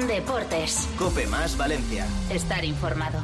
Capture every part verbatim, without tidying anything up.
Deportes. COPE más Valencia. Estar informado.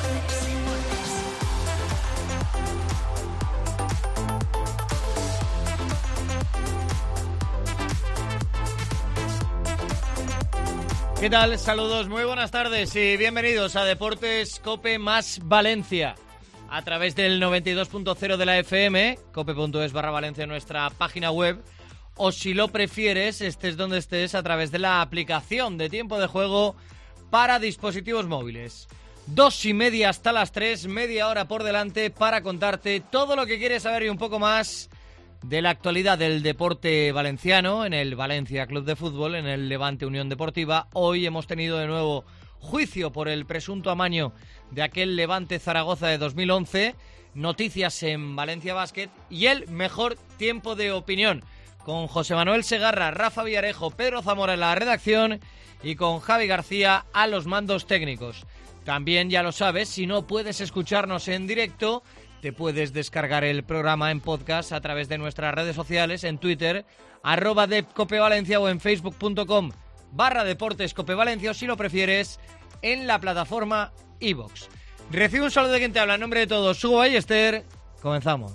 ¿Qué tal? Saludos, muy buenas tardes y bienvenidos a Deportes COPE más Valencia. A través del noventa y dos punto cero de la F M, cope.es barra Valencia, nuestra página web. O si lo prefieres, estés donde estés, a través de la aplicación de tiempo de juego para dispositivos móviles. Dos y media hasta las tres, media hora por delante para contarte todo lo que quieres saber y un poco más de la actualidad del deporte valenciano, en el Valencia Club de Fútbol, en el Levante Unión Deportiva. Hoy hemos tenido de nuevo juicio por el presunto amaño de aquel Levante Zaragoza de dos mil once, noticias en Valencia Basket y el mejor tiempo de opinión, con José Manuel Segarra, Rafa Villarejo, Pedro Zamora en la redacción y con Javi García a los mandos técnicos. También, ya lo sabes, si no puedes escucharnos en directo, te puedes descargar el programa en podcast a través de nuestras redes sociales, en Twitter, arroba depcopevalencia, o en facebook.com barra deportes copevalencia, o si lo prefieres, en la plataforma iVoox. Recibe un saludo de quien te habla, en nombre de todos, Hugo Ballester. Comenzamos.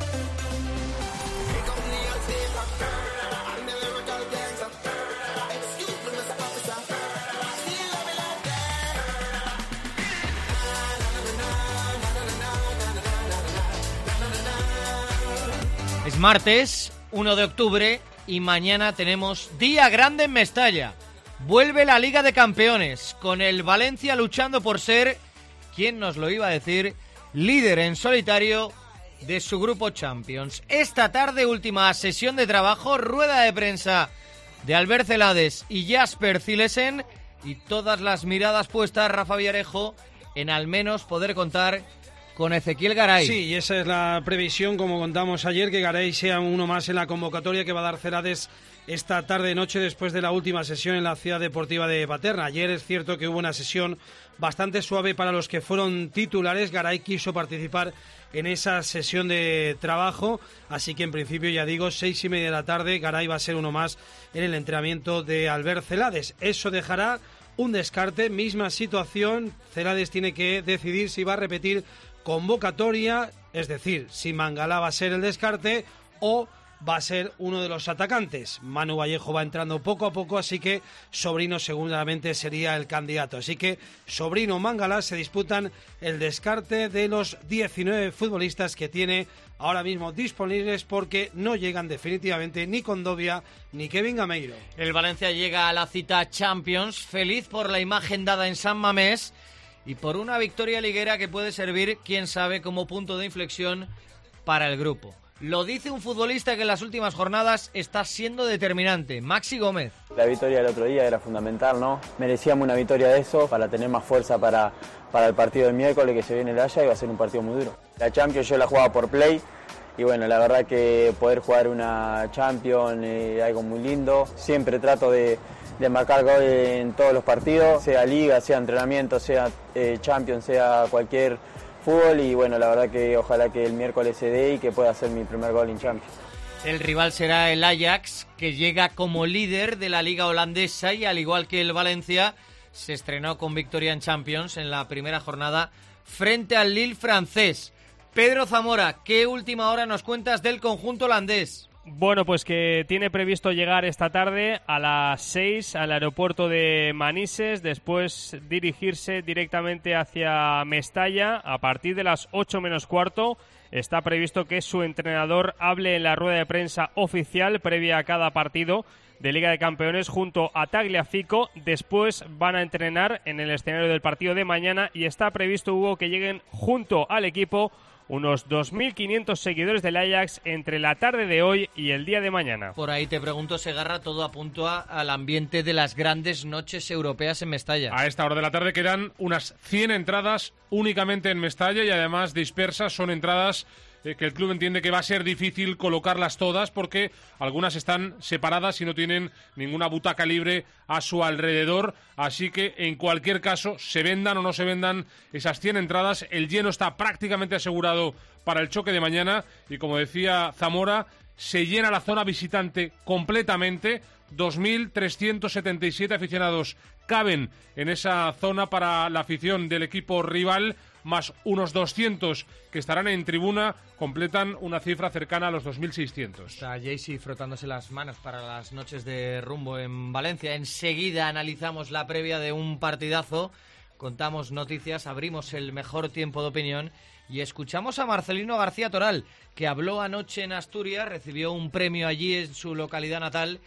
Es martes, uno de octubre, y mañana tenemos día grande en Mestalla. Vuelve la Liga de Campeones, con el Valencia luchando por ser, ¿quién nos lo iba a decir?, líder en solitario de su grupo Champions. Esta tarde, última sesión de trabajo, rueda de prensa de Albert Celades y Jasper Cillesen, y todas las miradas puestas, Rafa Villarejo, en al menos poder contar con Ezequiel Garay. Sí, y esa es la previsión, como contamos ayer, que Garay sea uno más en la convocatoria que va a dar Celades esta tarde-noche después de la última sesión en la Ciudad Deportiva de Paterna. Ayer es cierto que hubo una sesión bastante suave para los que fueron titulares. Garay quiso participar en esa sesión de trabajo, así que en principio, ya digo, seis y media de la tarde, Garay va a ser uno más en el entrenamiento de Albert Celades. Eso dejará un descarte, misma situación. Celades tiene que decidir si va a repetir convocatoria, es decir, si Mangala va a ser el descarte o va a ser uno de los atacantes. Manu Vallejo va entrando poco a poco, así que Sobrino seguramente sería el candidato. Así que Sobrino, Mangala se disputan el descarte de los diecinueve futbolistas que tiene ahora mismo disponibles, porque no llegan definitivamente ni Condovia ni Kevin Gameiro. El Valencia llega a la cita Champions, feliz por la imagen dada en San Mamés y por una victoria liguera que puede servir, quién sabe, como punto de inflexión para el grupo. Lo dice un futbolista que en las últimas jornadas está siendo determinante, Maxi Gómez. La victoria del otro día era fundamental, ¿no? Merecíamos una victoria de eso para tener más fuerza para, para el partido del miércoles que se viene el Haya, y va a ser un partido muy duro. La Champions yo la jugaba por play y bueno, la verdad que poder jugar una Champions es algo muy lindo. Siempre trato de de marcar gol en todos los partidos, sea liga, sea entrenamiento, sea eh, Champions, sea cualquier fútbol, y bueno, la verdad que ojalá que el miércoles se dé y que pueda hacer mi primer gol en Champions. El rival será el Ajax, que llega como líder de la liga holandesa y, al igual que el Valencia, se estrenó con victoria en Champions en la primera jornada frente al Lille francés. Pedro Zamora, ¿qué última hora nos cuentas del conjunto holandés? Bueno, pues que tiene previsto llegar esta tarde a las seis al aeropuerto de Manises, después dirigirse directamente hacia Mestalla a partir de las ocho menos cuarto. Está previsto que su entrenador hable en la rueda de prensa oficial previa a cada partido de Liga de Campeones junto a Tagliafico. Después van a entrenar en el escenario del partido de mañana y está previsto, Hugo, que lleguen junto al equipo unos dos mil quinientos seguidores del Ajax entre la tarde de hoy y el día de mañana. Por ahí te pregunto, Segarra, todo apunta al ambiente de las grandes noches europeas en Mestalla. A esta hora de la tarde quedan unas cien entradas únicamente en Mestalla y además dispersas. Son entradas eh, que el club entiende que va a ser difícil colocarlas todas porque algunas están separadas y no tienen ninguna butaca libre a su alrededor. Así que en cualquier caso, se vendan o no se vendan esas cien entradas, el lleno está prácticamente asegurado para el choque de mañana y, como decía Zamora, se llena la zona visitante completamente. dos mil trescientos setenta y siete aficionados caben en esa zona para la afición del equipo rival, más unos doscientos que estarán en tribuna, completan una cifra cercana a los dos mil seiscientos. Está Jaycee frotándose las manos para las noches de rumbo en Valencia. Enseguida analizamos la previa de un partidazo, contamos noticias, abrimos el mejor tiempo de opinión y escuchamos a Marcelino García Toral, que habló anoche en Asturias, recibió un premio allí en su localidad natal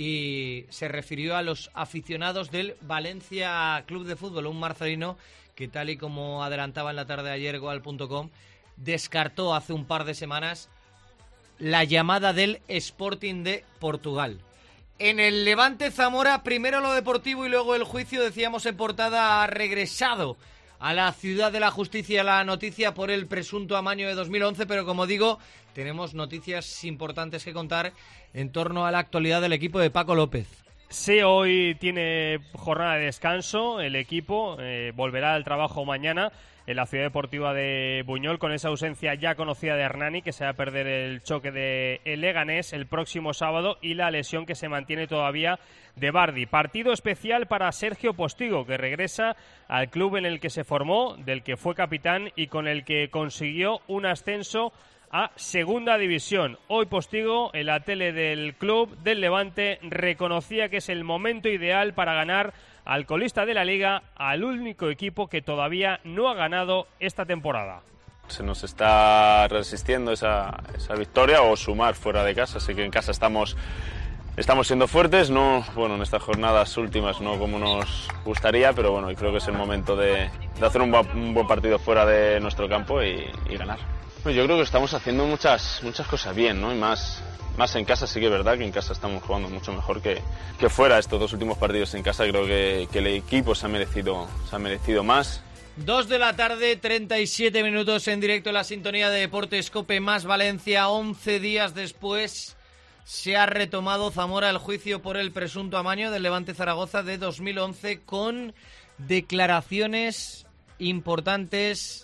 y se refirió a los aficionados del Valencia Club de Fútbol, un Marcelino que, tal y como adelantaba en la tarde de ayer Goal punto com, descartó hace un par de semanas la llamada del Sporting de Portugal. En el Levante Zamora, primero lo deportivo y luego el juicio, decíamos en portada, ha regresado a la ciudad de la justicia la noticia por el presunto amaño de dos mil once, pero como digo, tenemos noticias importantes que contar en torno a la actualidad del equipo de Paco López. Sí, hoy tiene jornada de descanso el equipo, eh, volverá al trabajo mañana en la Ciudad Deportiva de Buñol, con esa ausencia ya conocida de Hernani, que se va a perder el choque de el Leganés el próximo sábado, y la lesión que se mantiene todavía de Bardi. Partido especial para Sergio Postigo, que regresa al club en el que se formó, del que fue capitán y con el que consiguió un ascenso a Segunda División. Hoy Postigo, en la tele del club del Levante, reconocía que es el momento ideal para ganar al colista de la Liga, al único equipo que todavía no ha ganado esta temporada. Se nos está resistiendo esa, esa victoria o sumar fuera de casa, así que en casa estamos, estamos siendo fuertes, no, bueno, en estas jornadas últimas no como nos gustaría, pero bueno, creo que es el momento de, de hacer un, un buen partido fuera de nuestro campo y, y ganar. Yo creo que estamos haciendo muchas muchas cosas bien, ¿no? Y más, más en casa, sí que es verdad que en casa estamos jugando mucho mejor que, que fuera. Estos dos últimos partidos en casa creo que, que el equipo se ha merecido, se ha merecido más. Dos de la tarde, treinta y siete minutos en directo en la sintonía de Deportes COPE más Valencia. once días después se ha retomado Zamora el juicio por el presunto amaño del Levante Zaragoza de dos mil once, con declaraciones importantes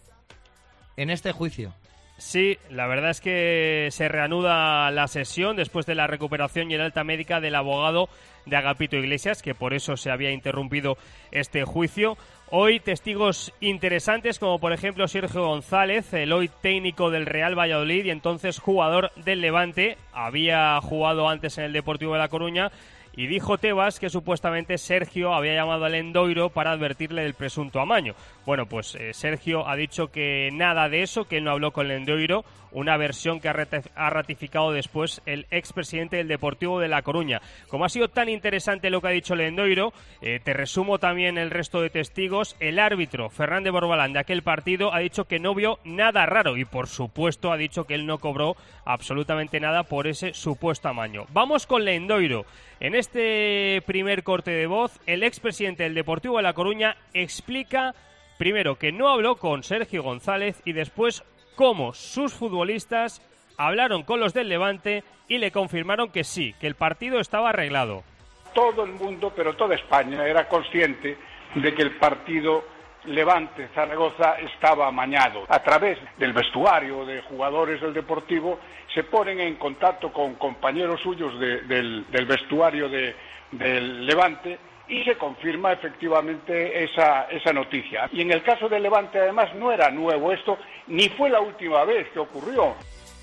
en este juicio. Sí, la verdad es que se reanuda la sesión después de la recuperación y el alta médica del abogado de Agapito Iglesias, que por eso se había interrumpido este juicio. Hoy testigos interesantes, como por ejemplo Sergio González, el hoy técnico del Real Valladolid y entonces jugador del Levante, había jugado antes en el Deportivo de La Coruña. Y dijo Tebas que supuestamente Sergio había llamado al Endoiro para advertirle del presunto amaño. Bueno, pues eh, Sergio ha dicho que nada de eso, que él no habló con el Endoiro, una versión que ha ratificado después el expresidente del Deportivo de La Coruña. Como ha sido tan interesante lo que ha dicho el Endoiro, eh, te resumo también el resto de testigos. El árbitro, Fernández Borbalán, de aquel partido, ha dicho que no vio nada raro y, por supuesto, ha dicho que él no cobró absolutamente nada por ese supuesto amaño. Vamos con el Endoiro. En este primer corte de voz, el expresidente del Deportivo de La Coruña explica primero que no habló con Sergio González y después cómo sus futbolistas hablaron con los del Levante y le confirmaron que sí, que el partido estaba arreglado. Todo el mundo, pero toda España, era consciente de que el partido Levante-Zaragoza estaba amañado. A través del vestuario de jugadores del Deportivo se ponen en contacto con compañeros suyos de, del, del vestuario de, del Levante y se confirma efectivamente esa, esa noticia. Y en el caso del Levante, además, no era nuevo esto, ni fue la última vez que ocurrió.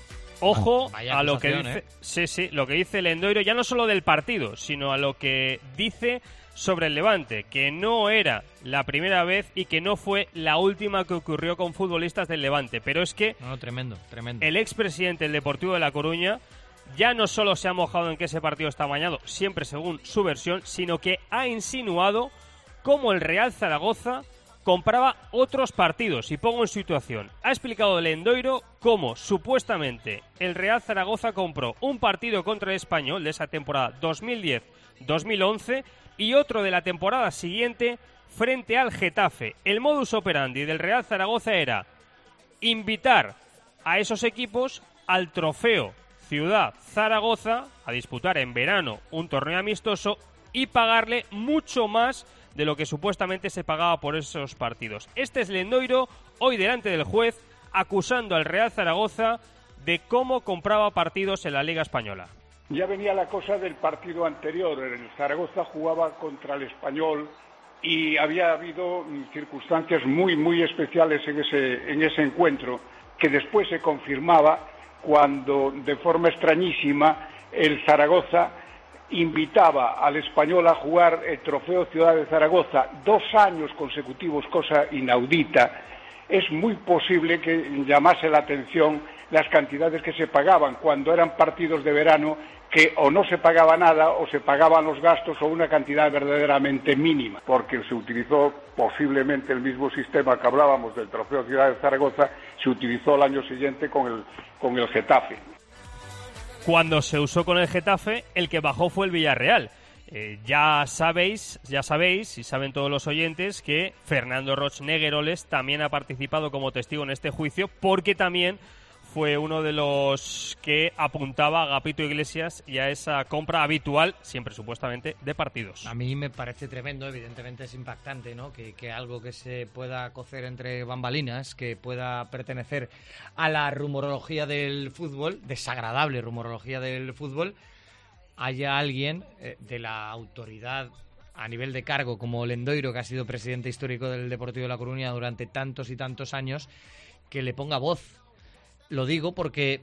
Ojo Vaya a lo que acusación, dice, ¿eh? sí, sí, lo que dice el Endoiro, ya no solo del partido, sino a lo que dice sobre el Levante, que no era la primera vez y que no fue la última que ocurrió con futbolistas del Levante. Pero es que No, no, tremendo, tremendo. el expresidente del Deportivo de La Coruña ya no solo se ha mojado en que ese partido está amañado, siempre según su versión, sino que ha insinuado cómo el Real Zaragoza compraba otros partidos. Y pongo en situación. Ha explicado el Endoiro cómo supuestamente el Real Zaragoza compró un partido contra el Español de esa temporada dos mil diez dos mil once y otro de la temporada siguiente frente al Getafe. El modus operandi del Real Zaragoza era invitar a esos equipos al trofeo Ciudad Zaragoza a disputar en verano un torneo amistoso y pagarle mucho más de lo que supuestamente se pagaba por esos partidos. Este es el Endoiro hoy delante del juez acusando al Real Zaragoza de cómo compraba partidos en la Liga Española. Ya venía la cosa del partido anterior. El Zaragoza jugaba contra el Español y había habido circunstancias muy, muy especiales en ese, en ese encuentro, que después se confirmaba cuando, de forma extrañísima, el Zaragoza invitaba al Español a jugar el Trofeo Ciudad de Zaragoza dos años consecutivos, cosa inaudita. Es muy posible que llamase la atención las cantidades que se pagaban cuando eran partidos de verano, que o no se pagaba nada o se pagaban los gastos o una cantidad verdaderamente mínima, porque se utilizó posiblemente el mismo sistema que hablábamos del Trofeo Ciudad de Zaragoza, se utilizó el año siguiente con el, con el Getafe. Cuando se usó con el Getafe, el que bajó fue el Villarreal. Eh, ya sabéis, ya sabéis, y saben todos los oyentes, que Fernando Roch Negueroles también ha participado como testigo en este juicio, porque también fue uno de los que apuntaba a Agapito Iglesias y a esa compra habitual, siempre supuestamente, de partidos. A mí me parece tremendo, evidentemente es impactante, ¿no? Que, que algo que se pueda cocer entre bambalinas, que pueda pertenecer a la rumorología del fútbol, desagradable rumorología del fútbol, haya alguien eh, de la autoridad a nivel de cargo como Lendoiro, que ha sido presidente histórico del Deportivo de La Coruña durante tantos y tantos años, que le ponga voz. Lo digo porque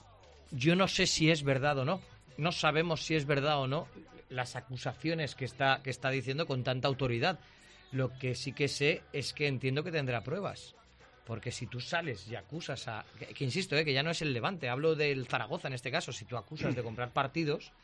yo no sé si es verdad o no. No sabemos si es verdad o no las acusaciones que está, que está diciendo con tanta autoridad. Lo que sí que sé es que entiendo que tendrá pruebas. Porque si tú sales y acusas a... Que, que insisto, eh, que ya no es el Levante, hablo del Zaragoza en este caso. Si tú acusas de comprar partidos,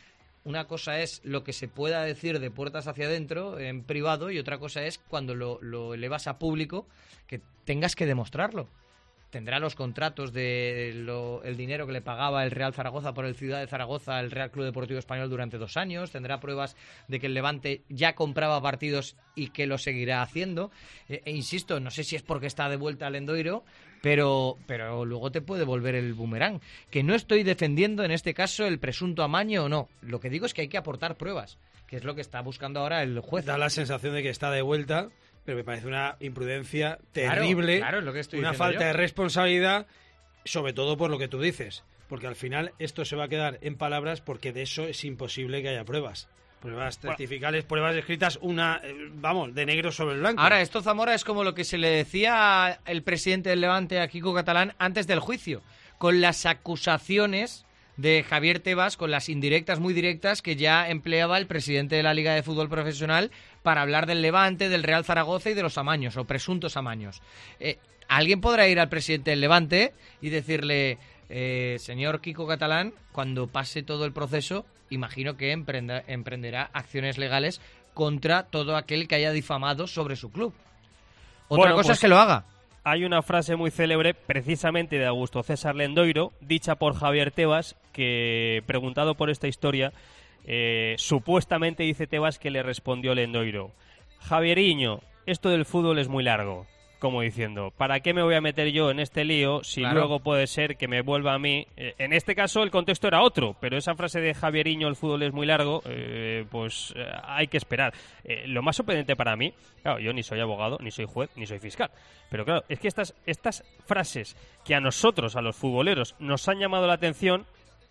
una cosa es lo que se pueda decir de puertas hacia adentro, en privado, y otra cosa es cuando lo, lo elevas a público, que tengas que demostrarlo. Tendrá los contratos de lo, el dinero que le pagaba el Real Zaragoza por el Ciudad de Zaragoza al Real Club Deportivo Español durante dos años. Tendrá pruebas de que el Levante ya compraba partidos y que lo seguirá haciendo. E, e insisto, no sé si es porque está de vuelta al Lendoiro, pero, pero luego te puede volver el boomerang. Que no estoy defendiendo en este caso el presunto amaño o no. Lo que digo es que hay que aportar pruebas, que es lo que está buscando ahora el juez. Da la sensación de que está de vuelta, pero me parece una imprudencia terrible, claro, claro, es lo que estoy una falta yo. de responsabilidad, sobre todo por lo que tú dices, porque al final esto se va a quedar en palabras, porque de eso es imposible que haya pruebas. Pruebas testificales, pruebas escritas, una, vamos, de negro sobre el blanco. Ahora, esto, Zamora, es como lo que se le decía el presidente del Levante a Quico Catalán antes del juicio, con las acusaciones de Javier Tebas, con las indirectas muy directas que ya empleaba el presidente de la Liga de Fútbol Profesional para hablar del Levante, del Real Zaragoza y de los amaños, o presuntos amaños. Eh, ¿Alguien podrá ir al presidente del Levante y decirle, eh, señor Quico Catalán, cuando pase todo el proceso, imagino que emprenda, emprenderá acciones legales contra todo aquel que haya difamado sobre su club? Otra bueno, cosa pues... es que lo haga. Hay una frase muy célebre, precisamente de Augusto César Lendoiro, dicha por Javier Tebas, que, preguntado por esta historia, eh, supuestamente dice Tebas que le respondió Lendoiro: Javieriño, esto del fútbol es muy largo. Como diciendo, ¿para qué me voy a meter yo en este lío si claro. luego puede ser que me vuelva a mí? Eh, en este caso el contexto era otro, pero esa frase de Javieriño, el fútbol es muy largo, eh, pues eh, hay que esperar. Eh, lo más sorprendente para mí, claro, yo ni soy abogado, ni soy juez, ni soy fiscal, pero claro, es que estas, estas frases que a nosotros, a los futboleros, nos han llamado la atención,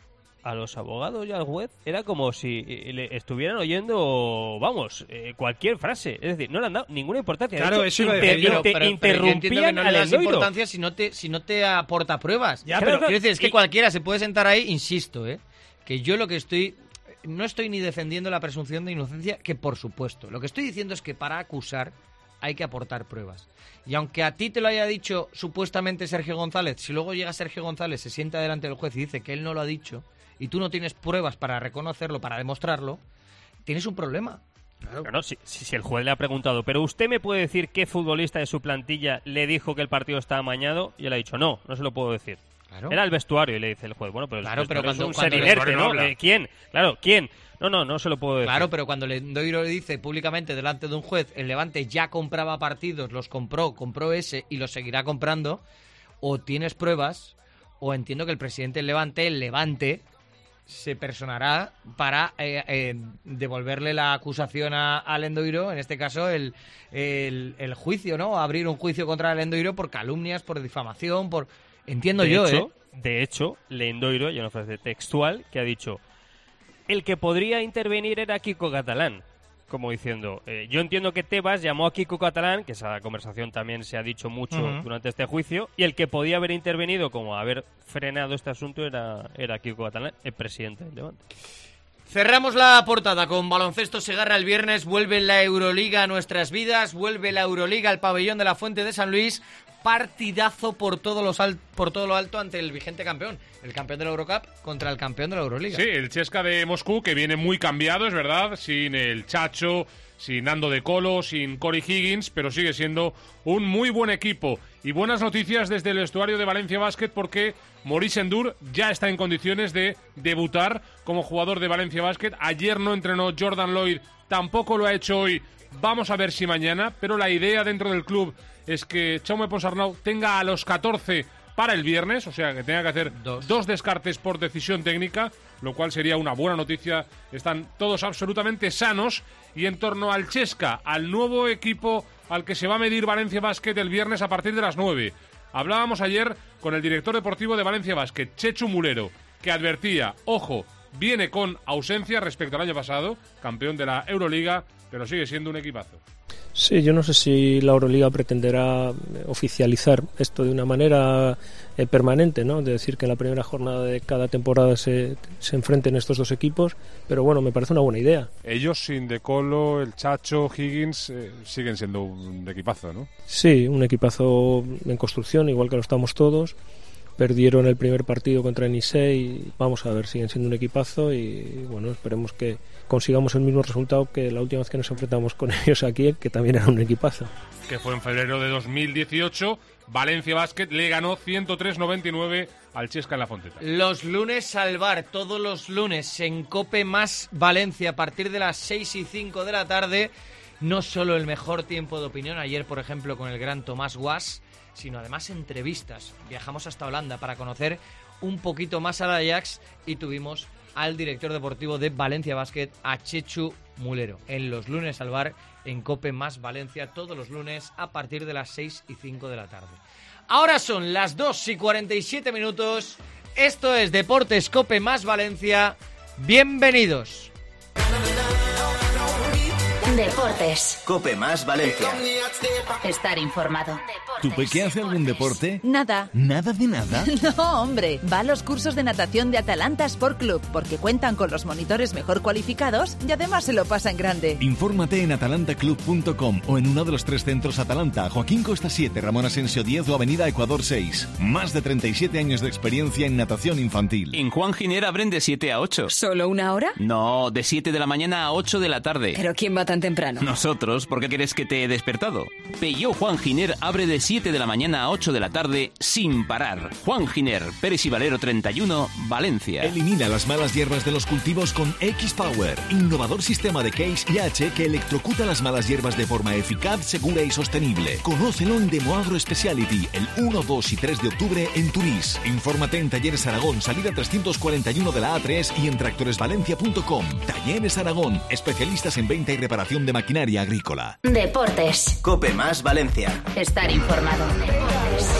a los abogados y al juez era como si le estuvieran oyendo, vamos, eh, cualquier frase. Es decir, no le han dado ninguna importancia. Claro, de hecho, eso iba a inter, decir yo. inter, Pero, interrumpían pero yo entiendo que no le das al importancia si no te, si no te aporta pruebas. Ya, claro, pero, quiero decir, es que y, cualquiera se puede sentar ahí, insisto, ¿eh? Que yo lo que estoy... No estoy ni defendiendo la presunción de inocencia, que por supuesto. Lo que estoy diciendo es que para acusar hay que aportar pruebas. Y aunque a ti te lo haya dicho supuestamente Sergio González, si luego llega Sergio González, se sienta delante del juez y dice que él no lo ha dicho, y tú no tienes pruebas para reconocerlo, para demostrarlo, tienes un problema. Claro, claro si, si el juez le ha preguntado, ¿pero usted me puede decir qué futbolista de su plantilla le dijo que el partido estaba amañado? Y él ha dicho, no, no se lo puedo decir. Claro. Era el vestuario, y le dice el juez. Bueno, pero, claro, el pero cuando, es un cuando ser inerte, ¿no? ¿no? ¿Quién? Claro, ¿quién? No, no, no se lo puedo decir. Claro, pero cuando Lendoiro le dice públicamente delante de un juez, el Levante ya compraba partidos, los compró, compró ese y los seguirá comprando, o tienes pruebas, o entiendo que el presidente del Levante, el Levante, se personará para eh, eh, devolverle la acusación a, a Lendoiro, en este caso el, el, el juicio, ¿no? Abrir un juicio contra Lendoiro por calumnias, por difamación, por... Entiendo de yo, hecho, ¿eh? De hecho, Lendoiro, y una frase textual, que ha dicho: el que podría intervenir era Kiko Catalán. Como diciendo, eh, yo entiendo que Tebas llamó a Kiko Catalán, que esa conversación también se ha dicho mucho uh-huh. durante este juicio, y el que podía haber intervenido, como haber frenado este asunto, era, era Kiko Catalán, el presidente del Levante. Cerramos la portada con baloncesto Segarra el viernes, vuelve la Euroliga a nuestras vidas, vuelve la Euroliga al pabellón de la Fuente de San Luis, partidazo por todo, los al- por todo lo alto ante el vigente campeón, el campeón de la Eurocup contra el campeón de la Euroliga. Sí, el Chesca de Moscú, que viene muy cambiado, es verdad, sin el Chacho, sin Nando De Colo, sin Corey Higgins, pero sigue siendo un muy buen equipo. Y buenas noticias desde el vestuario de Valencia Basket, porque Maurice Endur ya está en condiciones de debutar como jugador de Valencia Basket. Ayer no entrenó Jordan Lloyd, tampoco lo ha hecho hoy. Vamos a ver si mañana, pero la idea dentro del club es que Jaume Ponsarnau tenga a los catorce para el viernes, o sea que tenga que hacer dos. dos descartes por decisión técnica, lo cual sería una buena noticia. Están todos absolutamente sanos. Y en torno al Chesca, al nuevo equipo al que se va a medir Valencia Basket el viernes a partir de las nueve. Hablábamos ayer con el director deportivo de Valencia Basket, Chechu Mulero, que advertía, ojo, viene con ausencia respecto al año pasado, campeón de la Euroliga, pero sigue siendo un equipazo. Sí, yo no sé si la Euroliga pretenderá oficializar esto de una manera eh, permanente, ¿no? De decir que en la primera jornada de cada temporada se, se enfrenten estos dos equipos, pero bueno, me parece una buena idea. Ellos sin De Colo, el Chacho, Higgins, eh, siguen siendo un equipazo, ¿no? Sí, un equipazo en construcción, igual que lo estamos todos. Perdieron el primer partido contra el Nisei y vamos a ver, siguen siendo un equipazo y bueno, esperemos que consigamos el mismo resultado que la última vez que nos enfrentamos con ellos aquí, que también era un equipazo. Que fue en febrero de dos mil dieciocho, Valencia Basket le ganó ciento tres noventa y nueve al Chesca en la Fonteta. Los lunes Salvar, todos los lunes en Cope más Valencia a partir de las seis y cinco de la tarde. No solo el mejor tiempo de opinión, ayer por ejemplo con el gran Tomás Guas, sino además entrevistas. Viajamos hasta Holanda para conocer un poquito más al Ajax y tuvimos al director deportivo de Valencia Basket, a Chechu Mulero, en los lunes al bar en Cope más Valencia, todos los lunes a partir de las seis y cinco de la tarde. Ahora son las dos y cuarenta y siete minutos, esto es Deportes Cope más Valencia, bienvenidos. Deportes. Cope más Valencia. Estar informado. ¿Tu peque hace algún deporte? Nada. ¿Nada de nada? No, hombre. Va a los cursos de natación de Atalanta Sport Club porque cuentan con los monitores mejor cualificados y además se lo pasa en grande. Infórmate en atalanta club punto com o en uno de los tres centros Atalanta, Joaquín Costa siete, Ramón Asensio diez o Avenida Ecuador seis. Más de treinta y siete años de experiencia en natación infantil. En Juan Giner abren de siete a ocho. ¿Solo una hora? No, de siete de la mañana a ocho de la tarde. ¿Pero quién va tan temprano? Nosotros, ¿por qué crees que te he despertado? Peugeot Juan Giner abre de siete de la mañana a ocho de la tarde sin parar. Juan Giner, Pérez y Valero treinta y uno, Valencia. Elimina las malas hierbas de los cultivos con X-Power, innovador sistema de Case y H que electrocuta las malas hierbas de forma eficaz, segura y sostenible. Conócelo en Demoagro Speciality el uno, dos y tres de octubre en Turís. Infórmate en Talleres Aragón, salida trescientos cuarenta y uno de la A tres y en tractores valencia punto com. Talleres Aragón, especialistas en venta y reparación de maquinaria agrícola. Deportes. Cope más Valencia. Estar informado. Deportes.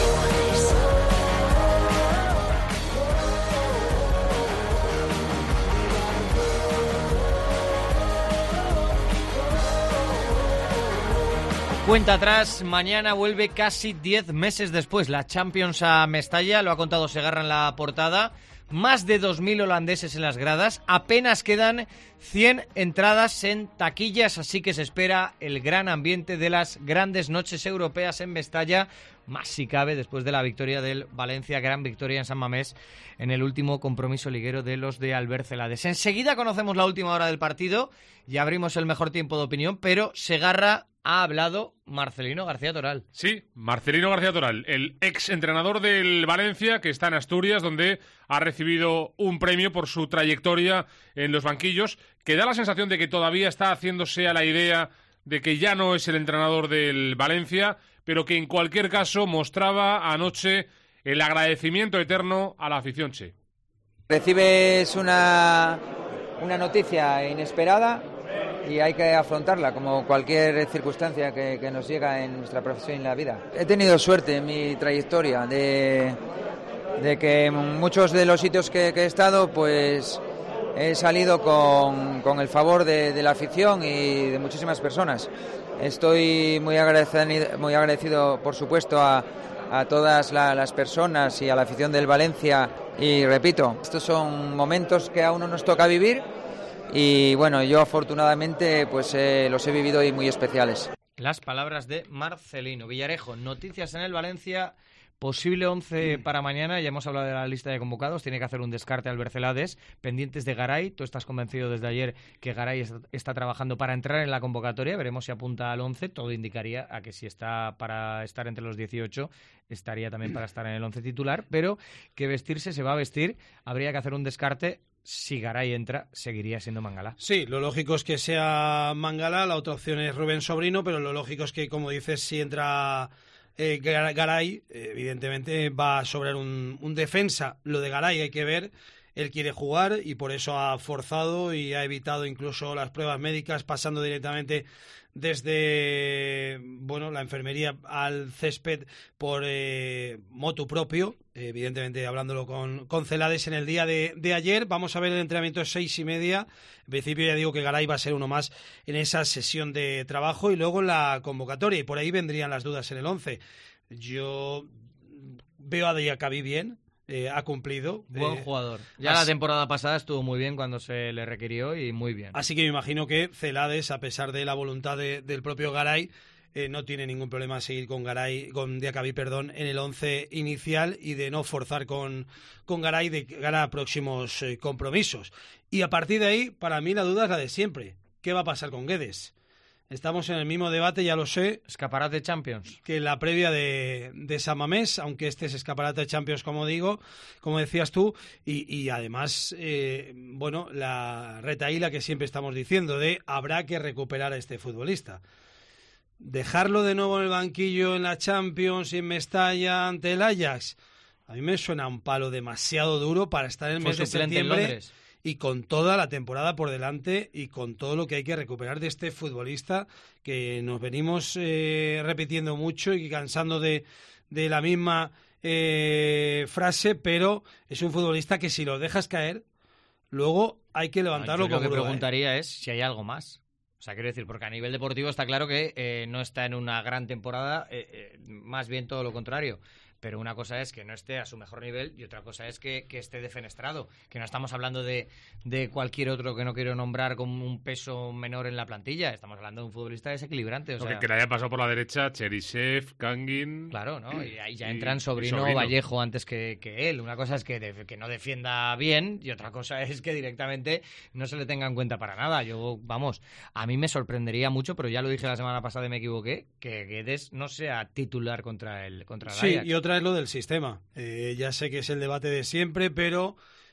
Cuenta atrás, mañana vuelve casi diez meses después la Champions a Mestalla, lo ha contado Segarra en la portada. Más de dos mil holandeses en las gradas, apenas quedan cien entradas en taquillas, así que se espera el gran ambiente de las grandes noches europeas en Mestalla, más si cabe después de la victoria del Valencia, gran victoria en San Mamés en el último compromiso liguero de los de Albert Celades. Enseguida conocemos la última hora del partido y abrimos el mejor tiempo de opinión, pero Segarra ha hablado Marcelino García Toral. Sí, Marcelino García Toral, el ex entrenador del Valencia, que está en Asturias, donde ha recibido un premio por su trayectoria en los banquillos, que da la sensación de que todavía está haciéndose a la idea de que ya no es el entrenador del Valencia, pero que en cualquier caso mostraba anoche el agradecimiento eterno a la afición che. Recibes una, una noticia inesperada y hay que afrontarla como cualquier circunstancia que, que nos llega en nuestra profesión y en la vida. He tenido suerte en mi trayectoria de, de que en muchos de los sitios que, que he estado, pues he salido con, con el favor de, de la afición y de muchísimas personas. Estoy muy agradecido, muy agradecido por supuesto, a, a todas la, las personas y a la afición del Valencia. Y repito, estos son momentos que a uno nos toca vivir y bueno, yo afortunadamente pues eh, los he vivido y muy especiales. Las palabras de Marcelino. Villarejo, noticias en el Valencia. Posible once para mañana, ya hemos hablado de la lista de convocados, tiene que hacer un descarte Albert Celades, pendientes de Garay. Tú estás convencido desde ayer que Garay está, está trabajando para entrar en la convocatoria, veremos si apunta al once, todo indicaría a que si está para estar entre los dieciocho, estaría también para estar en el once titular, pero que vestirse se va a vestir, habría que hacer un descarte. Si Garay entra, seguiría siendo Mangala. Sí, lo lógico es que sea Mangala, la otra opción es Rubén Sobrino, pero lo lógico es que, como dices, si entra eh, Garay, evidentemente va a sobrar un, un defensa. Lo de Garay hay que ver, él quiere jugar y por eso ha forzado y ha evitado incluso las pruebas médicas, pasando directamente desde bueno la enfermería al césped por eh, motu propio, evidentemente hablándolo con, con Celades en el día de, de ayer. Vamos a ver el entrenamiento seis y media. En principio ya digo que Garay va a ser uno más en esa sesión de trabajo y luego en la convocatoria, y por ahí vendrían las dudas en el once. Yo veo a Diacabí bien. Eh, ha cumplido. Buen eh, jugador. Ya así, la temporada pasada estuvo muy bien cuando se le requirió y muy bien. Así que me imagino que Celades, a pesar de la voluntad de, del propio Garay, eh, no tiene ningún problema en seguir con Garay, con Diacabí, perdón, en el once inicial y de no forzar con, con Garay de cara a próximos eh, compromisos. Y a partir de ahí, para mí la duda es la de siempre. ¿Qué va a pasar con Guedes? Estamos en el mismo debate, ya lo sé. Escaparate Champions. Que la previa de, de San Mamés, aunque este es escaparate Champions, como digo, como decías tú, y, y además, eh, bueno, la retahíla que siempre estamos diciendo de habrá que recuperar a este futbolista. Dejarlo de nuevo en el banquillo en la Champions y en Mestalla ante el Ajax, a mí me suena un palo demasiado duro para estar en el mes de septiembre. Y con toda la temporada por delante y con todo lo que hay que recuperar de este futbolista que nos venimos eh, repitiendo mucho y cansando de, de la misma eh, frase, pero es un futbolista que si lo dejas caer, luego hay que levantarlo. No, yo como lo que preguntaría ¿eh? es si hay algo más. O sea, quiero decir, porque a nivel deportivo está claro que eh, no está en una gran temporada, eh, eh, más bien todo lo contrario. Pero una cosa es que no esté a su mejor nivel y otra cosa es que, que esté defenestrado. Que no estamos hablando de, de cualquier otro que no quiero nombrar con un peso menor en la plantilla. Estamos hablando de un futbolista desequilibrante. O sea, que, que le haya pasado por la derecha Cherisev, Kangin... Claro, ¿no? Y ahí ya entran Sobrino o Vallejo antes que, que él. Una cosa es que, de, que no defienda bien y otra cosa es que directamente no se le tenga en cuenta para nada. Yo, vamos, a mí me sorprendería mucho, pero ya lo dije la semana pasada y me equivoqué, que Guedes no sea titular contra el, contra el sí, Ajax. Y otra es lo del sistema. Eh, ya sé que es el debate de siempre, pero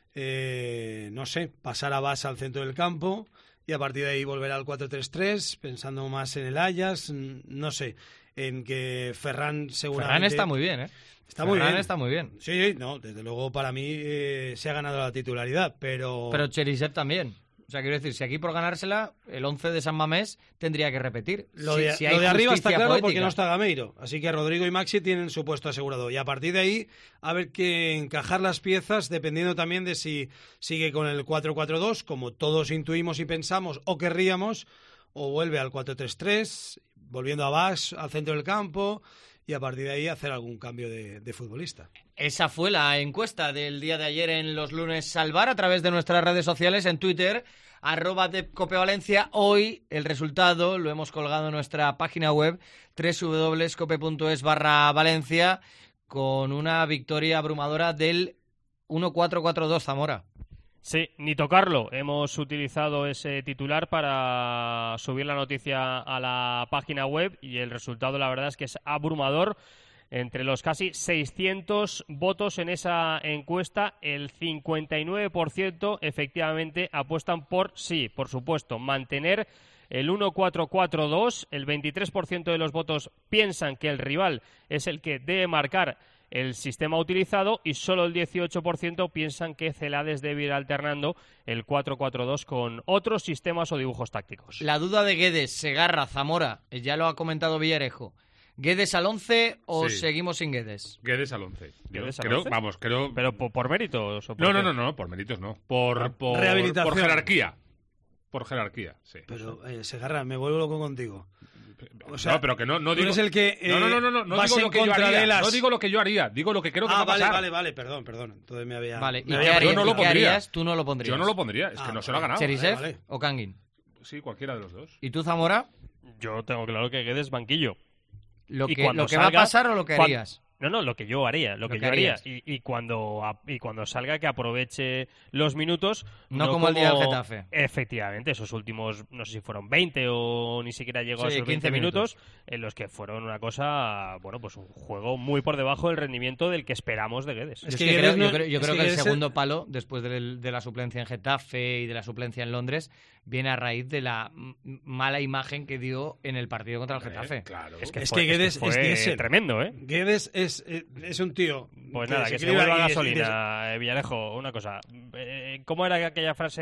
eh, no sé, pasar a Bas al centro del campo y a partir de ahí volver al cuatro tres tres, pensando más en el Ajax, no sé, en que Ferran seguramente... Ferran está muy bien, ¿eh? Está muy Ferran bien. está muy bien. Sí, no, desde luego para mí eh, se ha ganado la titularidad, pero... Pero Cherisev también. O sea, quiero decir, si aquí por ganársela, el once de San Mamés tendría que repetir. Lo si, de, si hay lo de arriba está claro poética. Porque no está Gameiro. Así que Rodrigo y Maxi tienen su puesto asegurado. Y a partir de ahí, a ver que encajar las piezas, dependiendo también de si sigue con el cuatro cuatro dos, como todos intuimos y pensamos o querríamos, o vuelve al cuatro tres tres, volviendo a Bas al centro del campo, y a partir de ahí hacer algún cambio de, de futbolista. Esa fue la encuesta del día de ayer en los lunes Salvar a través de nuestras redes sociales, en Twitter, arroba de Cope Valencia. Hoy el resultado lo hemos colgado en nuestra página web www.cope.es barra Valencia con una victoria abrumadora del uno cuatro cuatro dos Zamora. Sí, ni tocarlo. Hemos utilizado ese titular para subir la noticia a la página web y el resultado, la verdad, es que es abrumador. Entre los casi seiscientos votos en esa encuesta, el cincuenta y nueve por ciento efectivamente apuestan por sí, por supuesto, mantener el uno cuatro cuatro dos. El veintitrés por ciento de los votos piensan que el rival es el que debe marcar el sistema utilizado y solo el dieciocho por ciento piensan que Celades debe ir alternando el cuatro cuatro dos con otros sistemas o dibujos tácticos. La duda de Guedes, Segarra, Zamora, ya lo ha comentado Villarejo. ¿Guedes al once o Sí. seguimos sin Guedes? Guedes al once. Yo ¿Guedes al creo, once? vamos, creo... ¿Pero por, por méritos? O por No, no, qué? no, no, por méritos no. Por, por, Rehabilitación. por jerarquía. Por jerarquía, sí. Pero, eh, Segarra, me vuelvo loco contigo. O sea, no, pero que no, no tú digo... eres el que, eh, no, no, no, no, no, no vas digo en lo que yo contra haría. de las- No digo lo que yo haría, digo lo que creo que ah, va a vale, pasar. vale, vale, perdón, perdón. Entonces me había... Vale, ¿y me qué había harías? yo no lo ¿Y qué pondría. harías? Tú no lo pondrías. Yo no lo pondría, es que Ah, no se lo ha ganado. ¿Cherisev vale, vale. o Kangin? Sí, cualquiera de los dos. ¿Y tú, Zamora? Yo tengo claro que Guedes banquillo. ¿Lo Y que, cuando lo que va a salga- pasar o lo que cuan- harías? No, no, lo que yo haría, lo, Lo que, que yo haría. harías. Y, y cuando a- y cuando salga que aproveche los minutos. No como el día del Getafe. Efectivamente, esos últimos, no sé si fueron veinte o ni siquiera llegó a Sí, esos quince veinte minutos, minutos, en los que fueron una cosa, bueno, pues un juego muy por debajo del rendimiento del que esperamos de Guedes. Es que que Guedes creo- no- yo creo, yo es creo que que, el Guedes es- segundo palo, después del- de la suplencia en Getafe y de la suplencia en Londres, viene a raíz de la m- mala imagen que dio en el partido contra el Getafe. Claro. Es que Es fue, que Guedes es que es fue diésel. tremendo, ¿eh? Guedes es, es, es un tío... Pues nada, que se desequilibra vuelva y des- y gasolina, eh, Villarejo. Una cosa, eh, ¿cómo era aquella frase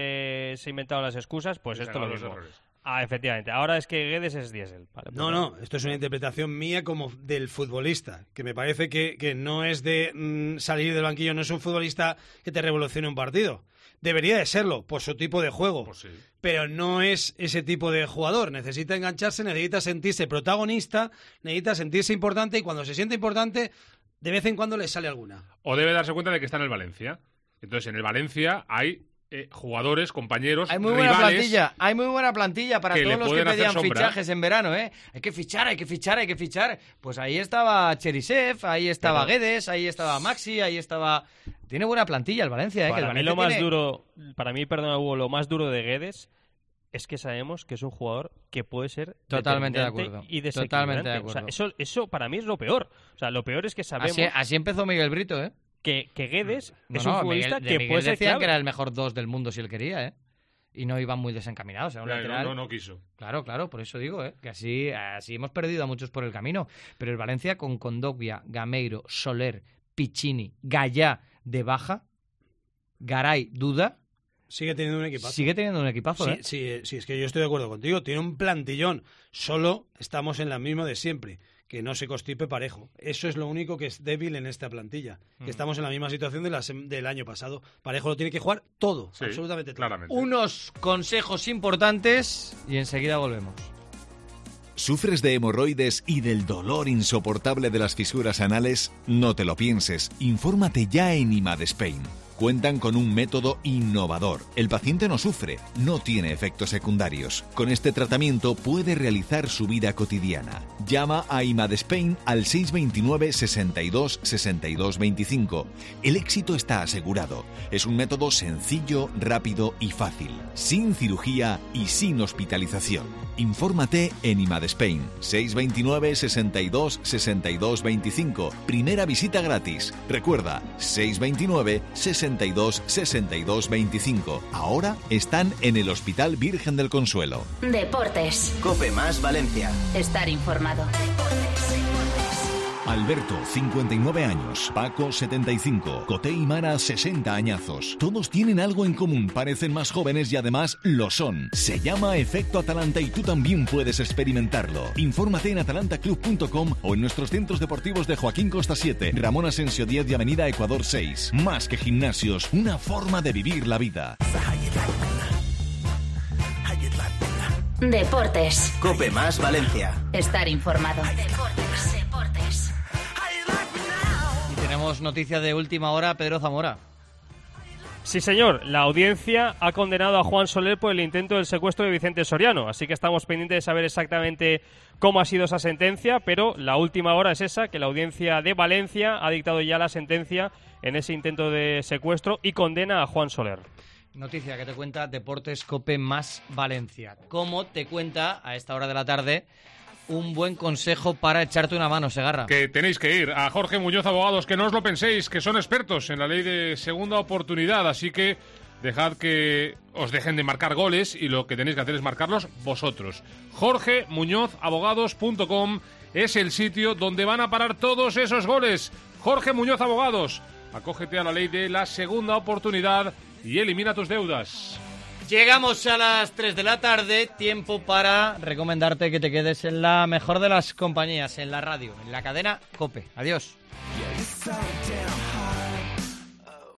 de se inventaron las excusas? Pues Se esto lo ganó los mismo. errores. Ah, efectivamente. Ahora es que Guedes es diésel. Vale, pues No, nada. no, esto es una interpretación mía como del futbolista, que me parece que, que no es de mm, salir del banquillo, no es un futbolista que te revolucione un partido. Debería de serlo, por su tipo de juego, Pues sí. pero no es ese tipo de jugador. Necesita engancharse, necesita sentirse protagonista, necesita sentirse importante y cuando se siente importante, de vez en cuando le sale alguna. O debe darse cuenta de que está en el Valencia. Entonces, en el Valencia hay eh, jugadores, compañeros, Hay muy buena rivales... plantilla, hay muy buena plantilla para que todos le los que pueden hacer pedían sombra. fichajes en verano, ¿eh? Hay que fichar, hay que fichar, hay que fichar. Pues ahí estaba Cherisev, ahí estaba Pero- Guedes, ahí estaba Maxi, ahí estaba... Tiene buena plantilla el Valencia, ¿eh? Que el Para mí Valencia lo más tiene- duro, para mí, perdona Hugo, lo más duro de Guedes es que sabemos que es un jugador que puede ser Totalmente de determinante acuerdo. y Totalmente de desequilibrante. O sea, acuerdo. eso, eso para mí es lo peor. O sea, lo peor es que sabemos Así, así empezó Miguel Brito, ¿eh? que, que Guedes No, es no, un futbolista Miguel, de que Miguel puede ser decían clave. que era el mejor dos del mundo si él quería, ¿eh? Y no iban muy desencaminados. Era un Ya, lateral. no, no, no quiso. Claro, claro, por eso digo, ¿eh? Que así, así hemos perdido a muchos por el camino. Pero el Valencia con Kondogbia, Gameiro, Soler, Piccini, Gallá de baja, Garay, Duda, Sigue teniendo un equipazo. sigue teniendo un equipazo, Sí, ¿eh? sí, eh, sí, es que yo estoy de acuerdo contigo. Tiene un plantillón. Solo estamos en la misma de siempre. Que no se constipe parejo. Eso es lo único que es débil en esta plantilla. Mm. Que estamos en la misma situación de la sem- del año pasado. Parejo lo tiene que jugar todo. Sí, absolutamente todo. claramente. Unos consejos importantes y enseguida volvemos. ¿Sufres de hemorroides y del dolor insoportable de las fisuras anales? No te lo pienses. Infórmate ya en IMAD Spain. Cuentan con un método innovador. El paciente no sufre, no tiene efectos secundarios. Con este tratamiento puede realizar su vida cotidiana. Llama a IMAD Spain al seis dos nueve, sesenta y dos, sesenta y dos veinticinco. El éxito está asegurado. Es un método sencillo, rápido y fácil. Sin cirugía y sin hospitalización. Infórmate en IMAD Spain. seis dos nueve, sesenta y dos, sesenta y dos veinticinco. Primera visita gratis. Recuerda, seis dos nueve, sesenta y dos, sesenta y dos veinticinco. Ahora están en el Hospital Virgen del Consuelo. Deportes. Cope más Valencia. Estar informado. Alberto, cincuenta y nueve años. Paco, setenta y cinco. Coté y Mara, sesenta añazos. Todos tienen algo en común, parecen más jóvenes y además lo son. Se llama Efecto Atalanta y tú también puedes experimentarlo. Infórmate en atalanta club punto com o en nuestros centros deportivos de Joaquín Costa siete, Ramón Asensio diez y Avenida Ecuador seis. Más que gimnasios, una forma de vivir la vida. Deportes. Cope más Valencia. Estar informado. Deportes. Deportes. Y tenemos noticia de última hora, Pedro Zamora. Sí, señor. La audiencia ha condenado a Juan Soler por el intento del secuestro de Vicente Soriano. Así que estamos pendientes de saber exactamente cómo ha sido esa sentencia, pero la última hora es esa, que la audiencia de Valencia ha dictado ya la sentencia en ese intento de secuestro y condena a Juan Soler. Noticia que te cuenta Deportes Cope más Valencia. ¿Cómo te cuenta a esta hora de la tarde un buen consejo para echarte una mano, Segarra? Que tenéis que ir a Jorge Muñoz Abogados, que no os lo penséis, que son expertos en la ley de segunda oportunidad, así que dejad que os dejen de marcar goles y lo que tenéis que hacer es marcarlos vosotros. jorge muñoz abogados punto com es el sitio donde van a parar todos esos goles. Jorge Muñoz Abogados, acógete a la ley de la segunda oportunidad y elimina tus deudas. Llegamos a las tres de la tarde, tiempo para recomendarte que te quedes en la mejor de las compañías, en la radio, en la cadena COPE. Adiós. Yeah,